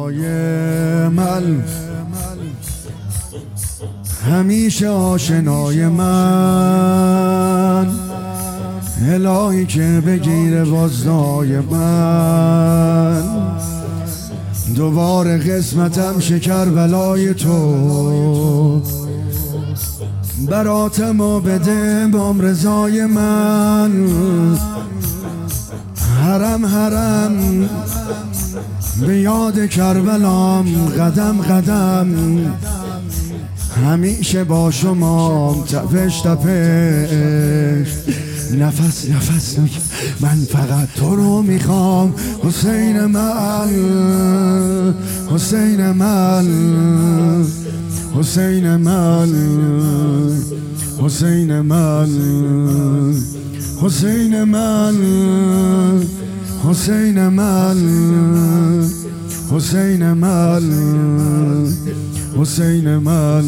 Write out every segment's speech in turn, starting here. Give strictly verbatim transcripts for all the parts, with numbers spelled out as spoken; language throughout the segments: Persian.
آقای من، همیشه آشنای من، الهی که بگیره وزنای من، دوباره قسمتم شکر بلای تو، براتمو بده بام رضای من. حرم حرم به یاد کربلام، قدم قدم همیشه با شما، تپش تپش نفس نفس نفس من فقط تو رو میخوام. حسین من، حسین من، حسین من، حسین من، حسین من، حسین من، حسین من، حسین من،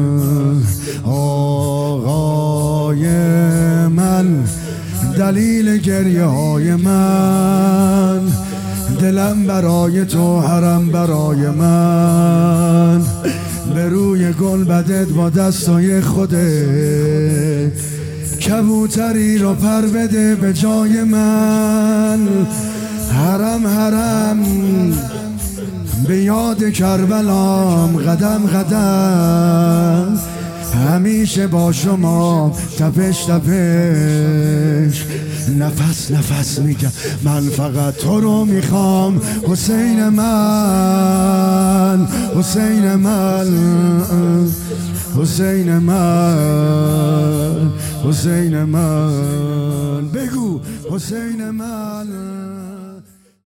آقای من، دلیل گریه های من، دلم برای تو، حرم برای من، به روی گل بدت با دستای خودت، کبوتری رو پر بده به جای من. حرم حرم به یاد کربلام، قدم قدم همیشه با شما، تپش تپش نفس نفس میگم من فقط تو رو میخوام. حسین من، حسین من، حسین من، حسین من، بگو حسین من.